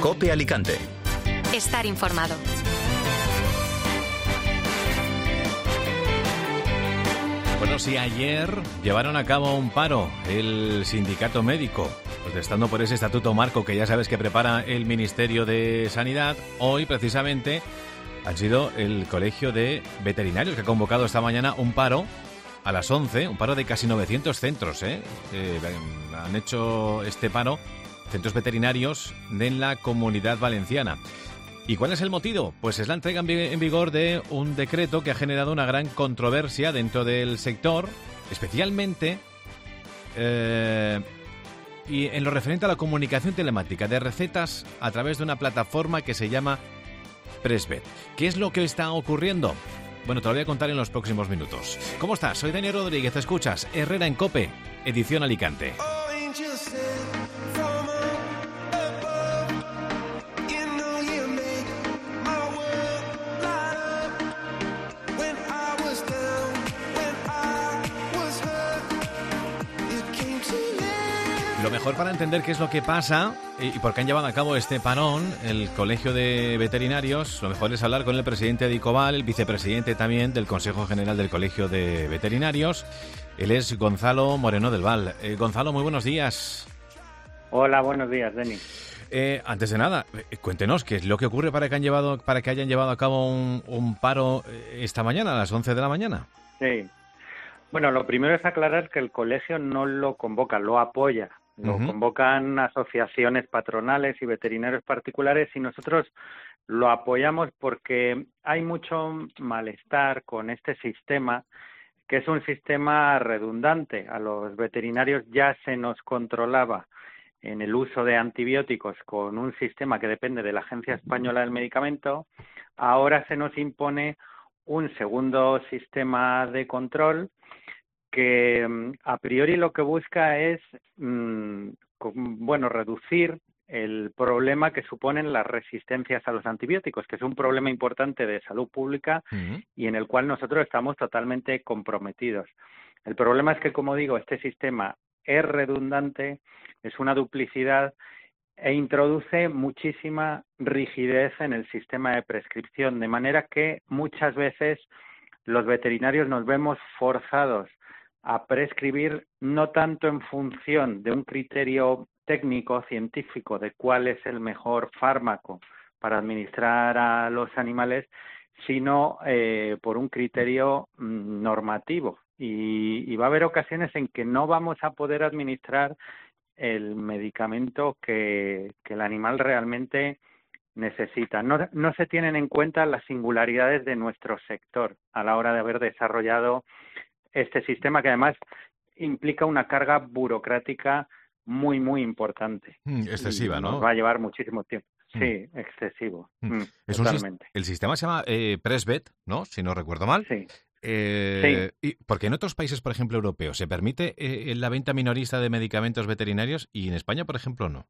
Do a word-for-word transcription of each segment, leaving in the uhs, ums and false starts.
COPE Alicante. Estar informado. Bueno, sí, ayer llevaron a cabo un paro el sindicato médico, protestando por ese estatuto marco que ya sabes que prepara el Ministerio de Sanidad. Hoy, precisamente, han sido el Colegio de Veterinarios que ha convocado esta mañana un paro a las once, un paro de casi novecientos centros, ¿eh? Eh, han hecho este paro centros veterinarios de la Comunidad Valenciana. ¿Y cuál es el motivo? Pues es la entrega en vigor de un decreto que ha generado una gran controversia dentro del sector, especialmente eh, y en lo referente a la comunicación telemática de recetas a través de una plataforma que se llama Presvet. ¿Qué es lo que está ocurriendo? Bueno, te lo voy a contar en los próximos minutos. ¿Cómo estás? Soy Daniel Rodríguez, escuchas Herrera en COPE, edición Alicante. Lo mejor para entender qué es lo que pasa y por qué han llevado a cabo este parón el Colegio de Veterinarios, lo mejor es hablar con el presidente de ICOVAL, el vicepresidente también del Consejo General del Colegio de Veterinarios. Él es Gonzalo Moreno del Val. Eh, Gonzalo, muy buenos días. Hola, buenos días, Denis. Eh, antes de nada, eh, cuéntenos qué es lo que ocurre para que, han llevado, para que hayan llevado a cabo un, un paro esta mañana, a las once de la mañana. Sí. Bueno, lo primero es aclarar que el colegio no lo convoca, lo apoya. Lo uh-huh. convocan asociaciones patronales y veterinarios particulares y nosotros lo apoyamos porque hay mucho malestar con este sistema, que es un sistema redundante. A los veterinarios ya se nos controlaba en el uso de antibióticos con un sistema que depende de la Agencia Española del Medicamento. Ahora se nos impone un segundo sistema de control que a priori lo que busca es, mmm, bueno, reducir el problema que suponen las resistencias a los antibióticos, que es un problema importante de salud pública uh-huh. y en el cual nosotros estamos totalmente comprometidos. El problema es que, como digo, este sistema es redundante, es una duplicidad e introduce muchísima rigidez en el sistema de prescripción, de manera que muchas veces los veterinarios nos vemos forzados a prescribir no tanto en función de un criterio técnico, científico, de cuál es el mejor fármaco para administrar a los animales, sino eh, por un criterio mm, normativo. Y, y va a haber ocasiones en que no vamos a poder administrar el medicamento que, que el animal realmente necesita. No, no se tienen en cuenta las singularidades de nuestro sector a la hora de haber desarrollado este sistema, que además implica una carga burocrática muy, muy importante. Mm, excesiva, y ¿no? Nos va a llevar muchísimo tiempo. Mm. Sí, excesivo. Mm. Mm, es totalmente. Un, el sistema se llama eh, Presvet, ¿no? Si no recuerdo mal. Sí. Eh, sí. Y porque en otros países, por ejemplo, europeos, se permite eh, la venta minorista de medicamentos veterinarios y en España, por ejemplo, no.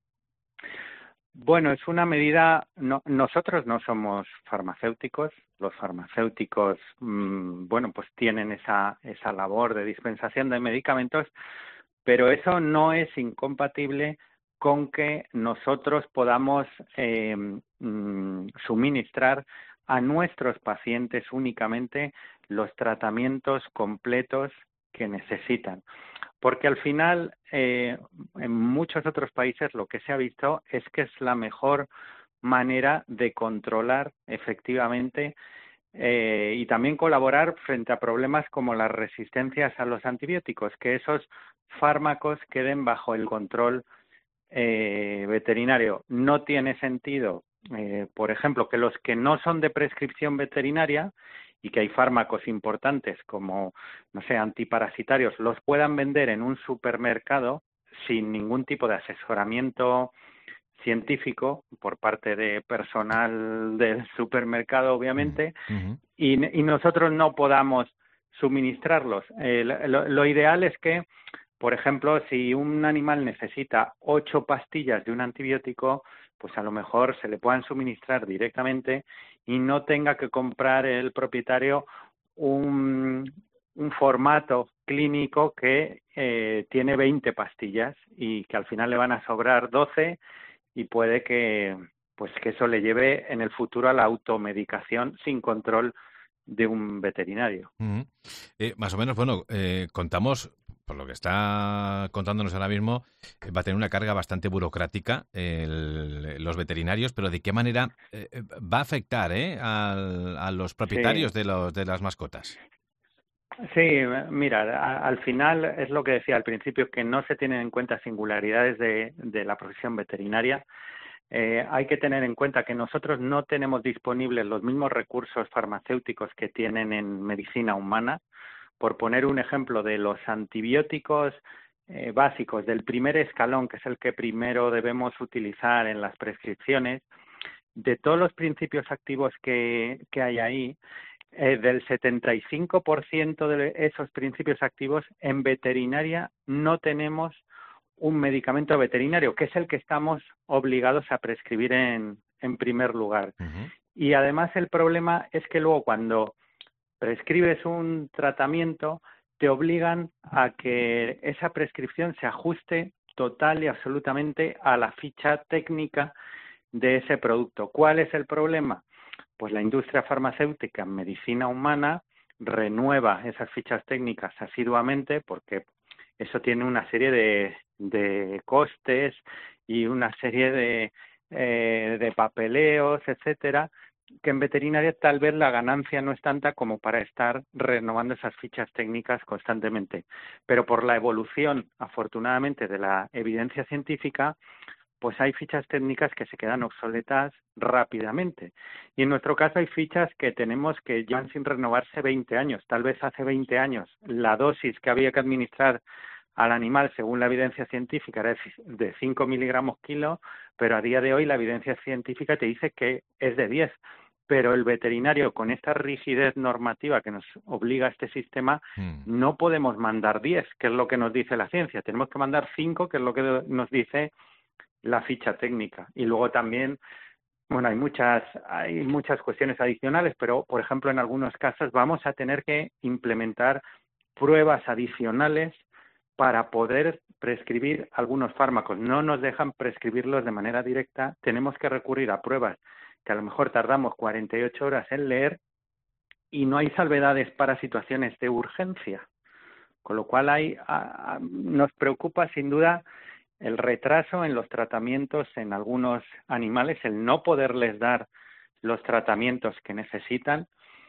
Bueno, es una medida, no, nosotros no somos farmacéuticos, los farmacéuticos, mmm, bueno, pues tienen esa, esa labor de dispensación de medicamentos, pero eso no es incompatible con que nosotros podamos eh, mmm, suministrar a nuestros pacientes únicamente los tratamientos completos que necesitan. Porque al final, eh, en muchos otros países lo que se ha visto es que es la mejor manera de controlar efectivamente eh, y también colaborar frente a problemas como las resistencias a los antibióticos, que esos fármacos queden bajo el control eh, veterinario. No tiene sentido, eh, por ejemplo, que los que no son de prescripción veterinaria y que hay fármacos importantes como, no sé, antiparasitarios, los puedan vender en un supermercado sin ningún tipo de asesoramiento científico por parte de personal del supermercado, obviamente, uh-huh. y, y nosotros no podamos suministrarlos. Eh, lo, lo ideal es que, por ejemplo, si un animal necesita ocho pastillas de un antibiótico, pues a lo mejor se le puedan suministrar directamente y no tenga que comprar el propietario un, un formato clínico que eh, tiene veinte pastillas y que al final le van a sobrar doce y puede que pues que eso le lleve en el futuro a la automedicación sin control de un veterinario. Uh-huh. Eh, más o menos, bueno, eh, contamos, por lo que está contándonos ahora mismo, eh, va a tener una carga bastante burocrática el, los veterinarios, pero ¿de qué manera eh, va a afectar eh, al, a los propietarios sí. de, los, de las mascotas? Sí, mira, a, al final es lo que decía al principio, que no se tienen en cuenta singularidades de, de la profesión veterinaria. Eh, hay que tener en cuenta que nosotros no tenemos disponibles los mismos recursos farmacéuticos que tienen en medicina humana. Por poner un ejemplo, de los antibióticos eh, básicos del primer escalón, que es el que primero debemos utilizar en las prescripciones, de todos los principios activos que, que hay ahí, eh, del setenta y cinco por ciento de esos principios activos en veterinaria no tenemos un medicamento veterinario, que es el que estamos obligados a prescribir en, en primer lugar. Uh-huh. Y además el problema es que luego cuando prescribes un tratamiento, te obligan a que esa prescripción se ajuste total y absolutamente a la ficha técnica de ese producto. ¿Cuál es el problema? Pues la industria farmacéutica en medicina humana renueva esas fichas técnicas asiduamente porque eso tiene una serie de, de costes y una serie de, eh, de papeleos, etcétera, que en veterinaria tal vez la ganancia no es tanta como para estar renovando esas fichas técnicas constantemente. Pero por la evolución, afortunadamente, de la evidencia científica, pues hay fichas técnicas que se quedan obsoletas rápidamente. Y en nuestro caso hay fichas que tenemos que llevan sin renovarse veinte años. Tal vez hace veinte años la dosis que había que administrar al animal, según la evidencia científica, era de cinco miligramos kilo, pero a día de hoy la evidencia científica te dice que es de diez. Pero el veterinario, con esta rigidez normativa que nos obliga a este sistema, mm. no podemos mandar diez, que es lo que nos dice la ciencia. Tenemos que mandar cinco, que es lo que nos dice la ficha técnica. Y luego también, bueno, hay muchas, hay muchas cuestiones adicionales, pero, por ejemplo, en algunos casos vamos a tener que implementar pruebas adicionales para poder prescribir algunos fármacos. No nos dejan prescribirlos de manera directa, tenemos que recurrir a pruebas que a lo mejor tardamos cuarenta y ocho horas en leer y no hay salvedades para situaciones de urgencia. Con lo cual hay, a, a, nos preocupa sin duda el retraso en los tratamientos en algunos animales, el no poderles dar los tratamientos que necesitan.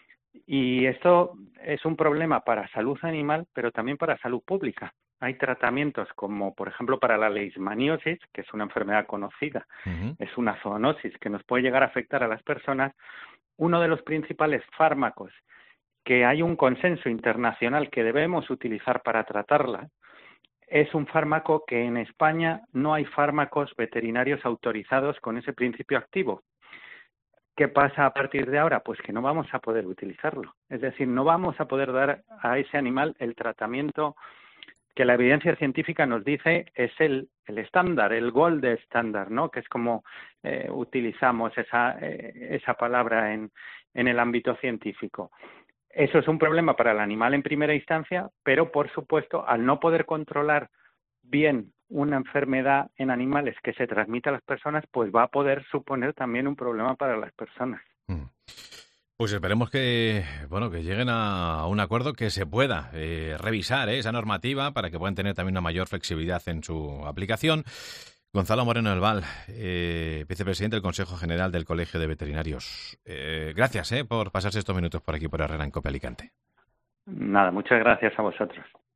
Y esto es un problema para salud animal, pero también para salud pública. Hay tratamientos como, por ejemplo, para la leishmaniosis, que es una enfermedad conocida, uh-huh. es una zoonosis que nos puede llegar a afectar a las personas. Uno de los principales fármacos que hay un consenso internacional que debemos utilizar para tratarla es un fármaco que en España no hay fármacos veterinarios autorizados con ese principio activo. ¿Qué pasa a partir de ahora? Pues que no vamos a poder utilizarlo. Es decir, no vamos a poder dar a ese animal el tratamiento que la evidencia científica nos dice es el, el estándar, el gold estándar, ¿no? Que es como eh, utilizamos esa, eh, esa palabra en, en el ámbito científico. Eso es un problema para el animal en primera instancia, pero por supuesto, al no poder controlar bien una enfermedad en animales que se transmite a las personas, pues va a poder suponer también un problema para las personas. Mm. Pues esperemos que bueno que lleguen a un acuerdo que se pueda eh, revisar eh, esa normativa para que puedan tener también una mayor flexibilidad en su aplicación. Gonzalo Moreno del Val, eh, vicepresidente del Consejo General del Colegio de Veterinarios. Eh, gracias eh, por pasarse estos minutos por aquí por Herrera en COPE Alicante. Nada, muchas gracias a vosotros.